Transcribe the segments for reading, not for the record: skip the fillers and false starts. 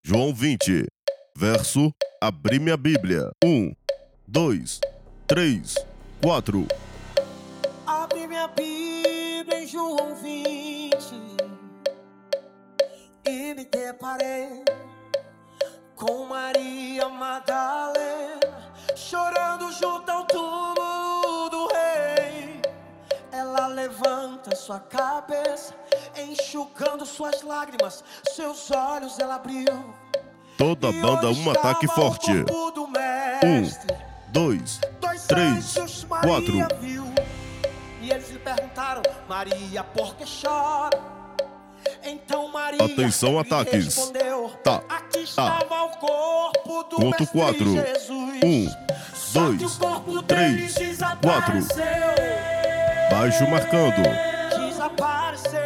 João 20, verso Abri minha Bíblia. 1, 2, 3, 4. Abri minha Bíblia em João 20 e me deparei com Maria Madalena chorando junto ao túmulo do rei. Ela levanta sua cabeça, enxugando suas lágrimas, seus olhos ela abriu. Toda banda, um ataque forte. 1, 2, 3, 4. E eles lhe perguntaram: Maria, por que chora? Então Maria Atenção, ataques. respondeu: Tá. Aqui estava o corpo do Conto mestre 4. Jesus. 1, Só que 2, o corpo 3, dele 4. desapareceu. Baixo marcando. Desapareceu.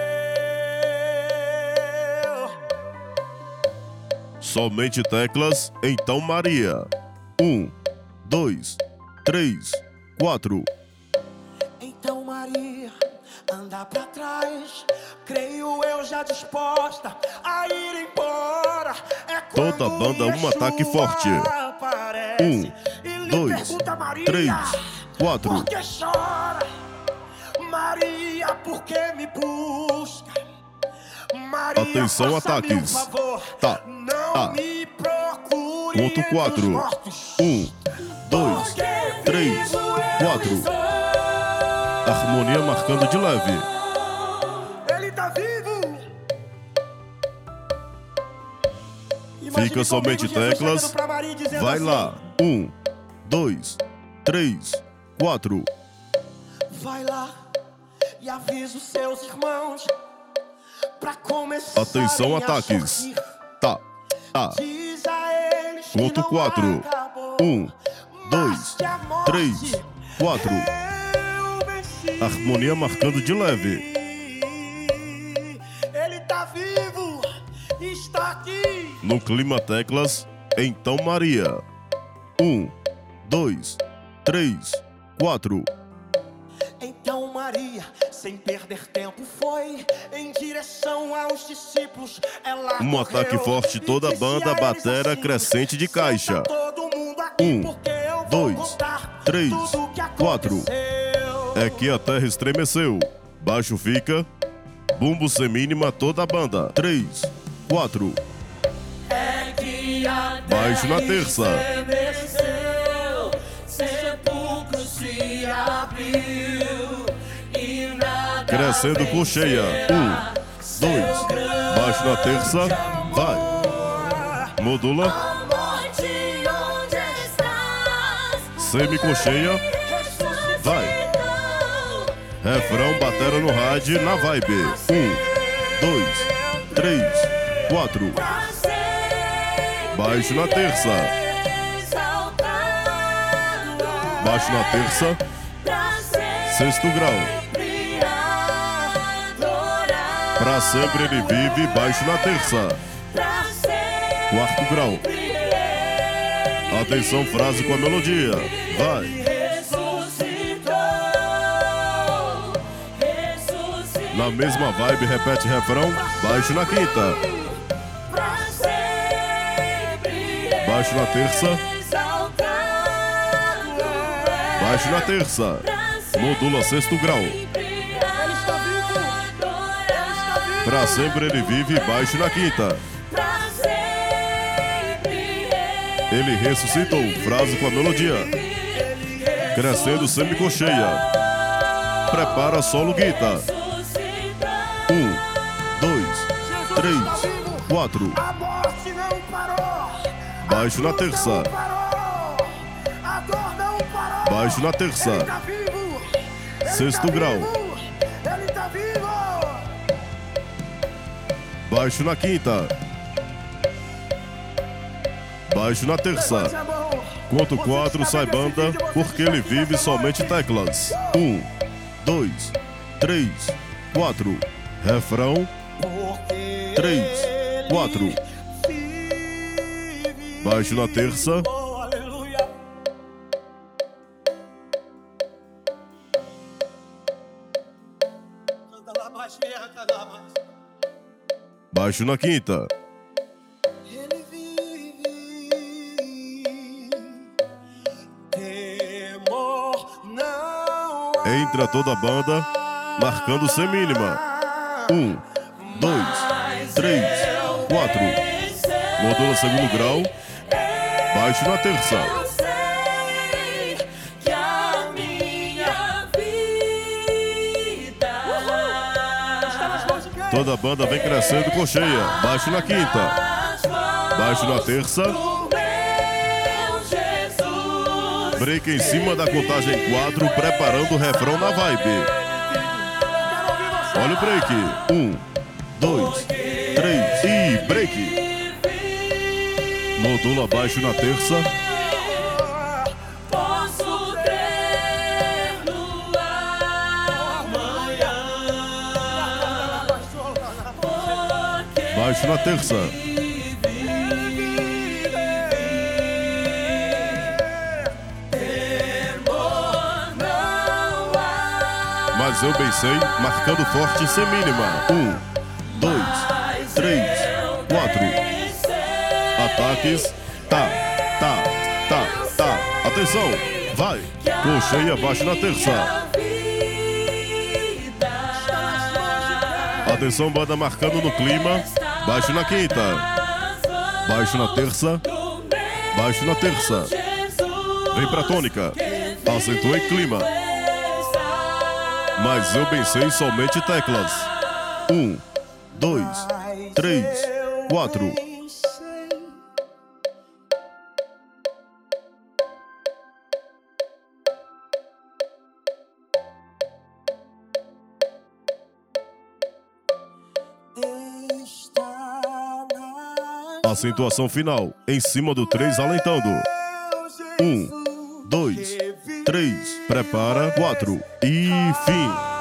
Somente teclas, então Maria. 1, 2, 3, 4. Então Maria anda pra trás, creio eu já disposta a ir embora. É quando Toda banda, um ataque Yeshua forte. aparece 1, e lhe 2, pergunta: Maria, 3, 4. por que chora? Maria, por que me busca? Maria, Atenção, faça-me ataques. um favor, Tá. não me procure Conto entre os 4. mortos. 1, 2, 3, 4. Harmonia marcando de leve. Ele tá vivo. Fica somente teclas. Vai lá. 1, 2, 3, 4. Vai lá e avisa os seus irmãos pra começar. Atenção, ataques. Tá. Diz a eles que Conto não 4. acabou, 1, 2, mas que a morte 3, 4. eu venci. Harmonia marcando de leve. Ele tá vivo, está aqui. No clima teclas, então Maria. 1, 2, 3, 4. Então Maria, sem perder tempo, foi em direção aos discípulos. Ela Um ataque correu forte, e toda disse banda, a eles batera assim: crescente de caixa. Senta todo mundo aqui, 1, porque eu vou 2, contar 3, tudo que 4. aconteceu. É que a terra estremeceu. Baixo fica. Bumbo semínima, toda a banda. 3, 4. É que a Baixo na terça. estremeceu, sepulcro se abriu e nada Crescendo com cheia. 1, 2. Baixo na terça. Vai. Modula. morte onde estás? Semicolcheia. Vai. Refrão, batera no rádio, na vibe. 1, 2, 3, 4. Baixo na terça. Baixo na terça. Sexto grau. Pra sempre ele vive. Baixo na terça. Quarto grau. Atenção, frase com a melodia. Vai. Na mesma vibe, repete refrão. Baixo na quinta. Baixo na terça. Baixo na terça. Modula sexto grau. Pra sempre ele vive. Baixo na quinta. Ele ressuscitou. Frase com a melodia. Crescendo semicolcheia. Prepara solo guitarra. 1, 2, 3, 4. A morte não parou. Baixo na terça. A dor não parou. Baixo na terça. Ele tá vivo. Ele Sexto tá grau. vivo. Ele tá vivo. Baixo na quinta. Baixo na terça. Levante a mão. Conto Você 4, está sai vendo esse banda, vídeo, você porque está ele aqui vive nessa somente noite. teclas. 1, 2, 3, 4. Refrão. Porque 3, 4. ele vive. Baixo na terça. Oh, aleluia. Baixo na quinta. Entra toda a banda, marcando semínima. 1, 2, 3, 4. Modula segundo grau, baixo na terça. Eu sei que a minha vida Toda a banda vem crescendo com cheia, baixo na quinta, baixo na terça. Break em cima da contagem 4, preparando o refrão na vibe. Olha o break. 1, 2, 3 e break. Modula baixo na terça. Posso ter no amanhã. Baixo na terça. Mas eu bem sei, marcando forte semínima. 1, 2, 3, 4. Ataques. Tá. Atenção, vai. Com cheia, baixo na terça. Atenção, banda marcando no clima. Baixo na quinta. Baixo na terça. Baixo na terça. Vem pra tônica. Acentua em clima. Mas eu bem sei somente teclas. 1, 2, 3, 4. Acentuação final, em cima do 3, alentando. 1, 2, 3, prepara, 4 e fim.